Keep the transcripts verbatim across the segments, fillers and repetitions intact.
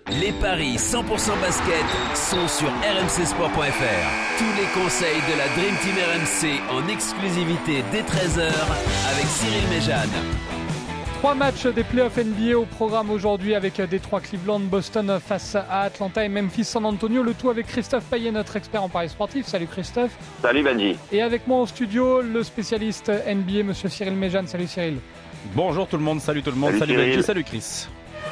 Les paris cent pour cent basket sont sur r m c sport point f r. Tous les conseils de la Dream Team R M C en exclusivité dès treize heures avec Cyril Méjane. Trois matchs des playoffs N B A au programme aujourd'hui avec Détroit, Cleveland, Boston face à Atlanta et Memphis, San Antonio. Le tout avec Christophe Payet, notre expert en paris sportif. Salut Christophe. Salut Benji. Et avec moi au studio, le spécialiste N B A, monsieur Cyril Méjane. Salut Cyril. Bonjour tout le monde, salut tout le monde, salut, salut Benji, salut Chris.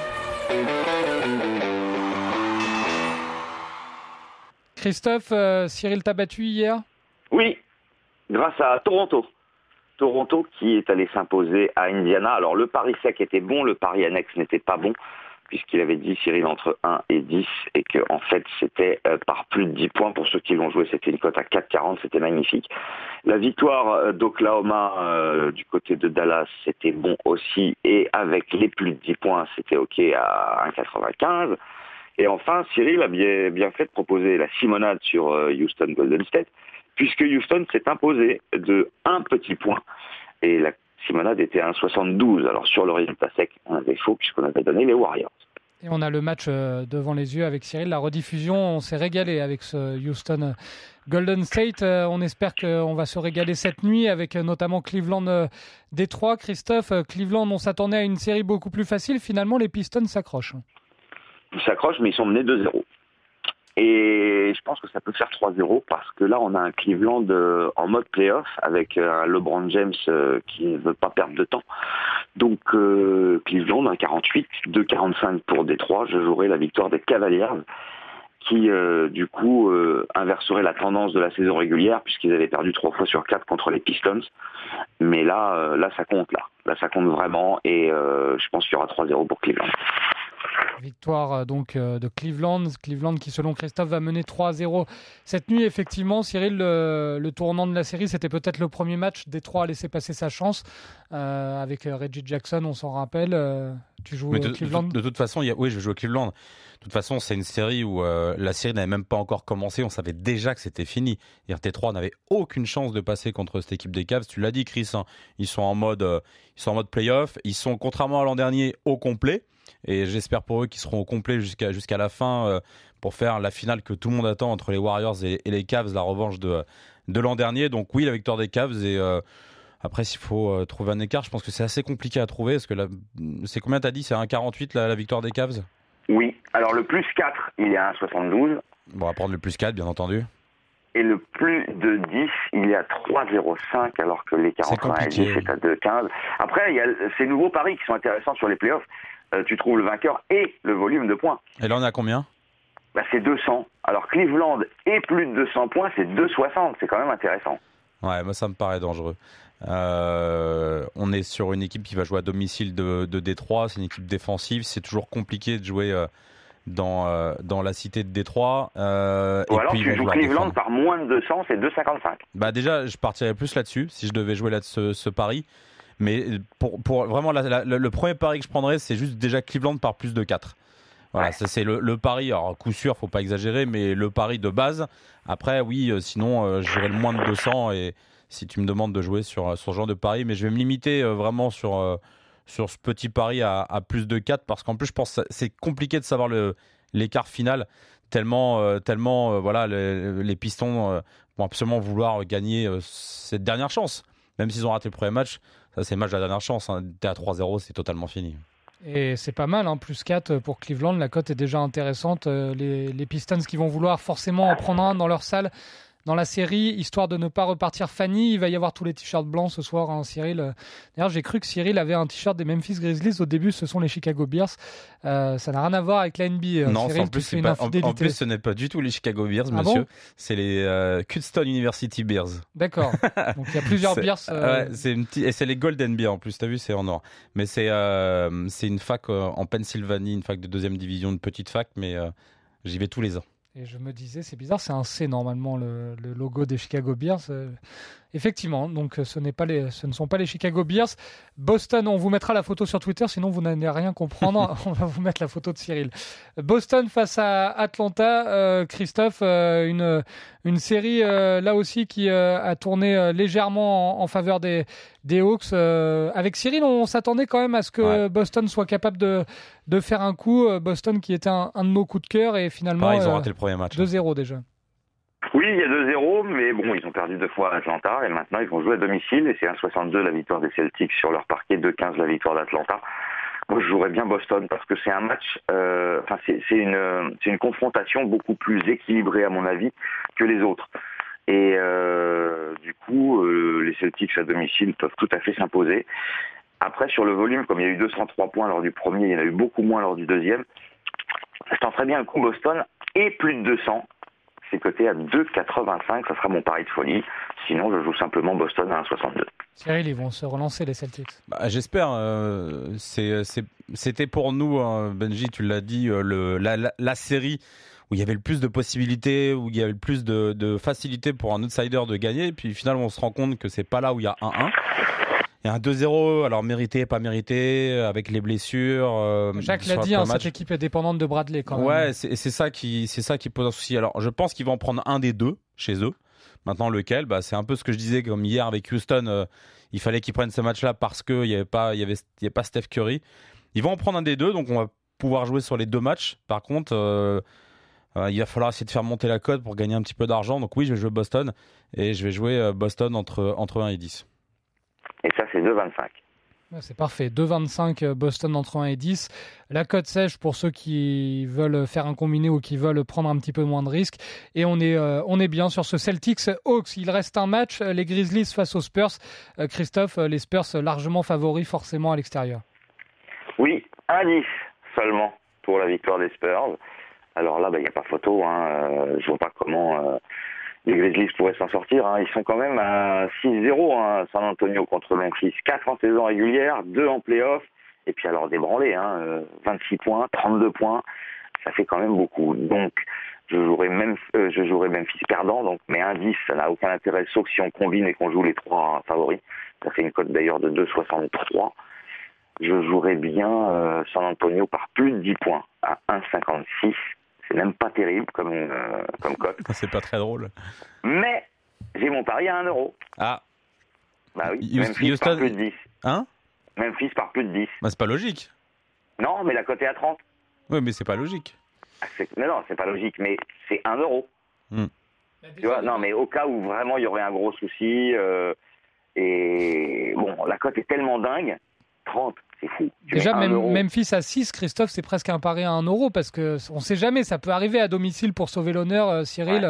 Christophe, euh, Cyril t'a battu hier ? Oui, grâce à Toronto. Toronto qui est allé s'imposer à Indiana. Alors le pari sec était bon, le pari annexe n'était pas bon, puisqu'il avait dit Cyril entre un et dix, et que en fait c'était euh, par plus de dix points. Pour ceux qui l'ont joué, c'était une cote à quatre quarante, c'était magnifique. La victoire euh, d'Oklahoma euh, du côté de Dallas, c'était bon aussi, et avec les plus de dix points, c'était ok à un quatre-vingt-quinze. Et enfin, Cyril a bien, bien fait de proposer la simonade sur euh, Houston Golden State, puisque Houston s'est imposé de un petit point. Et la simonade était à un soixante-douze. Alors sur le résultat sec, on avait faux puisqu'on avait donné les Warriors. Et on a le match devant les yeux avec Cyril. La rediffusion, on s'est régalé avec ce Houston Golden State. On espère qu'on va se régaler cette nuit avec notamment Cleveland Détroit. Christophe, Cleveland, on s'attendait à une série beaucoup plus facile. Finalement, les Pistons s'accrochent. Ils s'accrochent, mais ils sont menés deux zéro. Et je pense que ça peut faire trois zéro parce que là, on a un Cleveland euh, en mode playoff avec un LeBron James euh, qui ne veut pas perdre de temps. Donc, euh, Cleveland, un quarante-huit, deux quarante-cinq pour Détroit. Je jouerai la victoire des Cavaliers qui, euh, du coup, euh, inverserait la tendance de la saison régulière puisqu'ils avaient perdu trois fois sur quatre contre les Pistons. Mais là, euh, là, ça compte, là. Là, ça compte vraiment et euh, je pense qu'il y aura trois zéro pour Cleveland. Victoire donc de Cleveland, Cleveland qui selon Christophe va mener trois zéro cette nuit. Effectivement, Cyril, le, le tournant de la série, c'était peut-être le premier match. Détroit a laissé passer sa chance euh, avec Reggie Jackson, on s'en rappelle. Euh, tu joues de, Cleveland. De, de, de toute façon, il y a, oui, je joue Cleveland. De toute façon, c'est une série où euh, la série n'avait même pas encore commencé. On savait déjà que c'était fini. Détroit n'avait aucune chance de passer contre cette équipe des Cavs. Tu l'as dit, Chris. Hein, ils sont en mode, euh, ils sont en mode playoff. Ils sont, contrairement à l'an dernier, au complet. Et j'espère pour eux qu'ils seront au complet jusqu'à, jusqu'à la fin euh, pour faire la finale que tout le monde attend entre les Warriors et, et les Cavs, la revanche de, de l'an dernier. Donc oui, la victoire des Cavs. Et euh, après, s'il faut euh, trouver un écart, je pense que c'est assez compliqué à trouver. Parce que la, c'est combien t'as dit ? C'est un quarante-huit la, la victoire des Cavs ? Oui. Alors le plus quatre, il est à un soixante-douze. Bon, on va prendre le plus quatre, bien entendu. Et le plus de dix, il est à trois zéro cinq, alors que les quarante-un et dix, c'est à deux quinze. Après, il y a ces nouveaux paris qui sont intéressants sur les playoffs. Euh, tu trouves le vainqueur et le volume de points. Et là, on est à combien ? Bah, c'est deux cents. Alors, Cleveland et plus de deux cents points, c'est deux soixante. C'est quand même intéressant. Ouais, moi, ça me paraît dangereux. Euh, on est sur une équipe qui va jouer à domicile de, de Détroit. C'est une équipe défensive. C'est toujours compliqué de jouer euh, dans, euh, dans la cité de Détroit. Euh, Ou et alors, puis, tu joues Cleveland par moins de deux cents, c'est deux cinquante-cinq. Bah, déjà, je partirais plus là-dessus si je devais jouer là ce, ce pari. Mais pour, pour vraiment, la, la, le premier pari que je prendrais, c'est juste déjà Cleveland par plus de quatre. Voilà, ouais. Ça c'est le, le pari. Alors, coup sûr, faut pas exagérer, mais le pari de base. Après, oui, euh, sinon, euh, j'irai le moins de deux cents. Et si tu me demandes de jouer sur, sur ce genre de pari, mais je vais me limiter euh, vraiment sur, euh, sur ce petit pari à, à plus de quatre, parce qu'en plus, je pense que c'est compliqué de savoir le, l'écart final. Tellement, euh, tellement euh, voilà, les, les Pistons euh, vont absolument vouloir gagner euh, cette dernière chance. Même s'ils ont raté le premier match. Ça, c'est le match de la dernière chance. Hein. T'es à trois zéro, c'est totalement fini. Et c'est pas mal, hein, plus quatre pour Cleveland. La cote est déjà intéressante. Les, les Pistons qui vont vouloir forcément en prendre un dans leur salle dans la série, histoire de ne pas repartir Fanny. Il va y avoir tous les t-shirts blancs ce soir, hein, Cyril. D'ailleurs, j'ai cru que Cyril avait un t-shirt des Memphis Grizzlies. Au début, ce sont les Chicago Bears. Euh, ça n'a rien à voir avec la N B A. Non, Cyril, en, plus, c'est pas, en, en plus, ce n'est pas du tout les Chicago Bears, ah monsieur. Bon c'est les euh, Kutztown University Bears. D'accord. Donc, il y a plusieurs c'est, Bears. Euh... Ouais, c'est une petite, et c'est les Golden Bears en plus. T'as vu, c'est en or. Mais c'est, euh, c'est une fac euh, en Pennsylvanie, une fac de deuxième division, une petite fac, mais euh, j'y vais tous les ans. Et je me disais, c'est bizarre, c'est un C normalement, le, le logo des Chicago Bears. Effectivement, donc ce, n'est pas les, ce ne sont pas les Chicago Bears. Boston, on vous mettra la photo sur Twitter, sinon vous n'allez rien comprendre. On va vous mettre la photo de Cyril. Boston face à Atlanta. Euh, Christophe, euh, une, une série euh, là aussi qui euh, a tourné euh, légèrement en, en faveur des, des Hawks. Euh, avec Cyril, on s'attendait quand même à ce que ouais. Boston soit capable de, de faire un coup. Boston qui était un, un de nos coups de cœur et finalement ah, ils ont raté euh, le premier match. deux zéro déjà. Oui, il y a deux zéro, mais bon, ils ont perdu deux fois à Atlanta et maintenant ils vont jouer à domicile et c'est un soixante-deux la victoire des Celtics sur leur parquet, deux quinze la victoire d'Atlanta. Moi, je jouerais bien Boston parce que c'est un match, euh, enfin c'est, c'est une c'est une confrontation beaucoup plus équilibrée à mon avis que les autres. Et euh, du coup, euh, les Celtics à domicile peuvent tout à fait s'imposer. Après, sur le volume, comme il y a eu deux cent trois points lors du premier, il y en a eu beaucoup moins lors du deuxième. Je tenterais bien le coup Boston et plus de deux cents. C'est coté à deux virgule quatre-vingt-cinq, ça sera mon pari de folie. Sinon, je joue simplement Boston à un virgule soixante-deux. Cyril, ils vont se relancer les Celtics. Bah, j'espère. Euh, c'est, c'est, c'était pour nous, hein, Benji, tu l'as dit, euh, le, la, la, la série où il y avait le plus de possibilités, où il y avait le plus de, de facilité pour un outsider de gagner. Et puis finalement, on se rend compte que c'est pas là où il y a un un. Il y a un deux zéro, alors mérité, pas mérité, avec les blessures. Euh, Jacques l'a dit, hein, cette équipe est dépendante de Bradley quand même. Ouais, c'est, c'est, ça qui, c'est ça qui pose un souci. Alors, je pense qu'ils vont en prendre un des deux chez eux. Maintenant, lequel bah, c'est un peu ce que je disais comme hier avec Houston. Euh, il fallait qu'ils prennent ce match-là parce qu'il n'y avait, pas, il y avait, il y avait pas Steph Curry. Ils vont en prendre un des deux, donc on va pouvoir jouer sur les deux matchs. Par contre, euh, euh, il va falloir essayer de faire monter la cote pour gagner un petit peu d'argent. Donc oui, je vais jouer Boston et je vais jouer Boston entre, entre un et dix. Et ça, c'est deux virgule vingt-cinq. Ouais, c'est parfait. deux virgule vingt-cinq Boston entre un et dix. La cote sèche pour ceux qui veulent faire un combiné ou qui veulent prendre un petit peu moins de risques. Et on est, euh, on est bien sur ce Celtics Hawks. Il reste un match, les Grizzlies face aux Spurs. Euh, Christophe, les Spurs largement favoris forcément à l'extérieur. Oui, un dix seulement pour la victoire des Spurs. Alors là, il bah, n'y a pas photo. Hein. Euh, je vois pas comment... Euh... Les Grizzlies pourraient s'en sortir. Hein. Ils sont quand même à six zéro, hein, San Antonio contre Memphis. quatre en saison régulière, deux en play-off. Et puis alors débranlé, hein, vingt-six points, trente-deux points. Ça fait quand même beaucoup. Donc, je jouerai, même, euh, je jouerai Memphis perdant. Donc, mais un dix, ça n'a aucun intérêt, sauf si on combine et qu'on joue les trois favoris. Ça fait une cote d'ailleurs de deux virgule soixante-trois. Je jouerai bien euh, San Antonio par plus de dix points à un virgule cinquante-six. C'est même pas terrible comme, euh, comme cote. C'est pas très drôle. Mais j'ai mon pari à un euro. Ah. Bah oui, Houston, Memphis Houston... par plus de dix. Hein Memphis par plus de dix. Bah c'est pas logique. Non, mais la cote est à trente. Oui, mais c'est pas logique. Ah, c'est... Non, non, c'est pas logique, mais c'est un euro. Hmm. Tu vois, non, mais au cas où vraiment il y aurait un gros souci, euh, et bon, la cote est tellement dingue, trente. C'est fou. Tu Déjà, même Memphis à six, Christophe, c'est presque un pari à un euro parce qu'on ne sait jamais, ça peut arriver à domicile pour sauver l'honneur, euh, Cyril.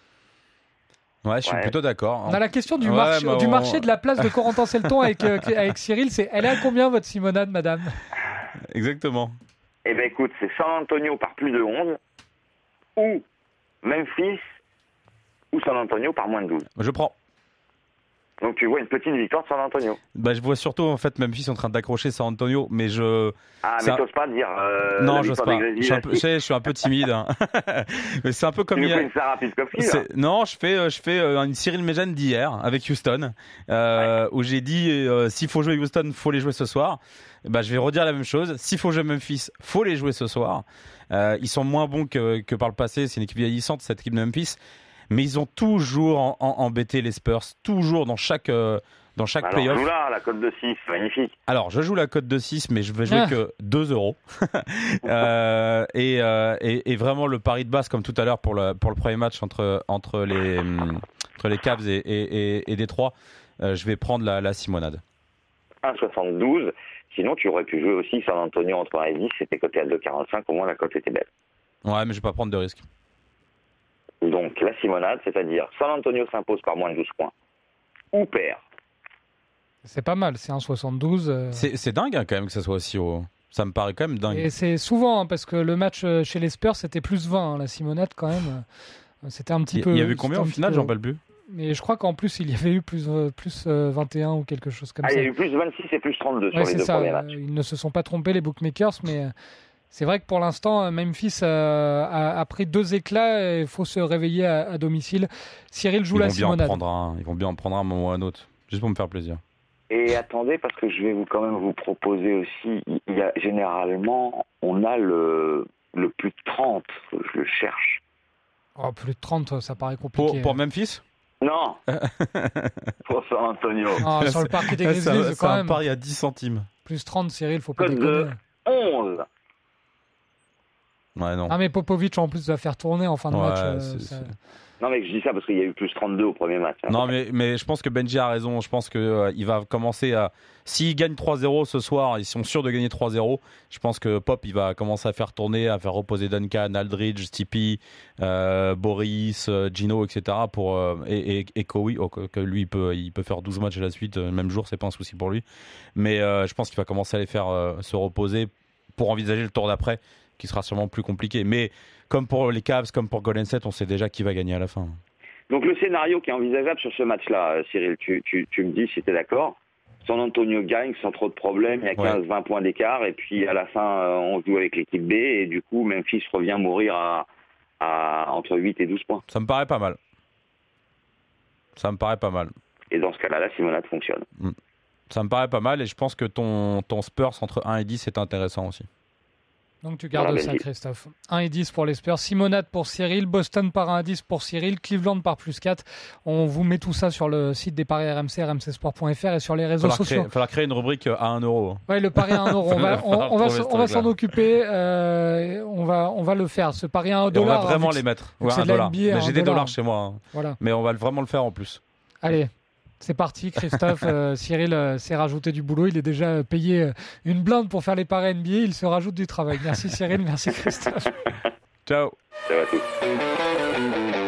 Ouais, ouais je suis ouais. plutôt d'accord. On a la question du, ouais, marché, bah, du on... marché de la place de Corentin Selton avec, euh, avec Cyril. C'est, elle est à combien votre Simonade, madame? Exactement. Eh bien, écoute, c'est San Antonio par plus de onze ou Memphis ou San Antonio par moins de douze. Je prends. Donc tu vois une petite victoire de San Antonio. Bah je vois surtout en fait Memphis en train d'accrocher San Antonio, mais je. Ah mais t'oses pas dire. Euh, non, j'ose pas. Je suis, un peu, je, sais, je suis un peu timide. Hein. Mais c'est un peu comme tu hier. Fais une Sarah Pitkowski, non, je fais je fais une Cyril Méjeanne d'hier avec Houston, euh, ouais. où j'ai dit euh, s'il faut jouer Houston, faut les jouer ce soir. Bah je vais redire la même chose. S'il faut jouer Memphis, faut les jouer ce soir. Euh, ils sont moins bons que que par le passé. C'est une équipe vieillissante cette équipe de Memphis. Mais ils ont toujours en, en, embêté les Spurs, toujours dans chaque, euh, dans chaque alors, play-off. Alors, joue là, la cote de six, magnifique. Alors, je joue la cote de six, mais je vais jouer ah. que deux euros. euh, et, euh, et, et vraiment, le pari de base, comme tout à l'heure pour le, pour le premier match entre, entre, les, entre les Cavs et, et, et, et Détroit, euh, je vais prendre la, la Simonade. un virgule soixante-douze. Sinon, tu aurais pu jouer aussi San Antonio entre un et dix. C'était coté à deux virgule quarante-cinq. Au moins, la cote était belle. Ouais, mais je vais pas prendre de risque. Donc la Simonade, c'est-à-dire San Antonio s'impose par moins de douze points ou perd. C'est pas mal, c'est un soixante-douze. Euh... C'est, c'est dingue hein, quand même que ça soit aussi haut. Ça me paraît quand même dingue. Et c'est souvent, hein, parce que le match chez les Spurs, c'était plus vingt, hein, la Simonade quand même. C'était un petit il, peu... Il y avait combien au final, j'en parle plus. Mais je crois qu'en plus, il y avait eu plus, plus vingt et un ou quelque chose comme ah, ça. Il y a eu plus vingt-six et plus trente-deux ouais, sur les deux ça. premiers matchs. Ils ne se sont pas trompés, les bookmakers, mais... C'est vrai que pour l'instant, Memphis euh, a, a pris deux éclats. Il faut se réveiller à, à domicile. Cyril joue ils la vont bien en Simonade. prendre un, Ils vont bien en prendre un, un moment ou un autre, juste pour me faire plaisir. Et attendez, parce que je vais vous quand même vous proposer aussi, il y a, généralement, on a le, le plus de trente, je le cherche. Oh, plus de trente, ça paraît compliqué. Pour, pour Memphis Non pour San Antonio. Non, sur le parquet des Ça, Grizzlies, c'est quand un même. pari à dix centimes. Plus trente, Cyril, faut pas Code déconner. de onze. Ouais, non. Ah, mais Popovic, en plus, va faire tourner en fin de Ouais, match. euh, c'est- ça- c'est- Non, mais je dis ça parce qu'il y a eu plus trente-deux au premier match. hein. Non, mais, mais je pense que Benji a raison. Je pense qu'il euh, il va commencer à. S'il gagne trois zéro ce soir, ils sont sûrs de gagner trois zéro. Je pense que Pop, il va commencer à faire tourner, à faire reposer Duncan, Aldridge, Stipe, euh, Boris, euh, Gino, et cetera. Pour, euh, et, et, et Kawhi, oh, que, que lui, il peut, il peut faire douze matchs à la suite, euh, le même jour, c'est pas un souci pour lui. Mais euh, je pense qu'il va commencer à les faire euh, se reposer pour envisager le tour d'après, qui sera sûrement plus compliqué. Mais comme pour les Cavs, comme pour Golden State, on sait déjà qui va gagner à la fin. Donc le scénario qui est envisageable sur ce match-là, euh, Cyril, tu, tu, tu me dis si tu es d'accord. San Antonio gagne sans trop de problèmes, il y a quinze vingt points d'écart, et puis à la fin, euh, on joue avec l'équipe B, et du coup, Memphis revient mourir à, à entre huit et douze points. Ça me paraît pas mal. Ça me paraît pas mal. Et dans ce cas-là, la Simonade fonctionne. Ça me paraît pas mal et je pense que ton, ton Spurs entre un et dix est intéressant aussi. Donc tu gardes Voilà, ça, Benji. Christophe. un et dix pour les Spurs, Simonade pour Cyril, Boston par un à dix pour Cyril, Cleveland par plus quatre. On vous met tout ça sur le site des paris R M C, r m c sport point f r et sur les Il réseaux va sociaux. falloir créer une rubrique à un euro. Ouais, le pari à un euro. On va, on, on va, Trouver ce on va s'en truc-là. occuper. euh, on va, on va le faire. Ce pari à un Et on dollar. va vraiment hein, vu les que- mettre. vu que Ouais, c'est un de la dollar. N B A, Mais un j'ai des dollar. dollars chez moi. hein. Voilà. Mais on va vraiment le faire en plus. Allez. C'est parti, Christophe. euh, Cyril euh, s'est rajouté du boulot. Il est déjà euh, payé euh, une blinde pour faire les paris N B A. Il se rajoute du travail. Merci Cyril, merci Christophe. Ciao. Ça va tout.